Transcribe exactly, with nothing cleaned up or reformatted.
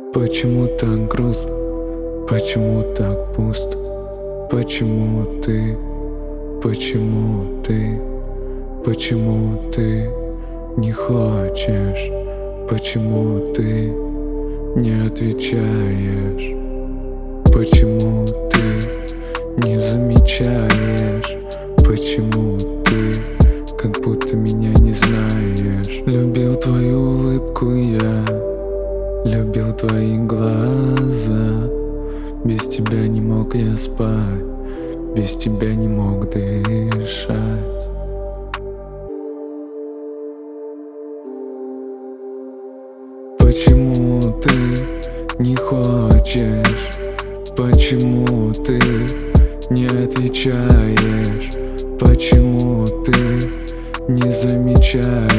Почему так грустно? Почему так пусто? Почему ты? Почему ты? Почему ты не хочешь? Почему ты не отвечаешь? Почему ты не замечаешь? Почему ты как будто меня не знаешь? Любил твою улыбку я, любил твои глаза. Без тебя не мог я спать, без тебя не мог дышать. Почему ты не хочешь? Почему ты не отвечаешь? Почему ты не замечаешь?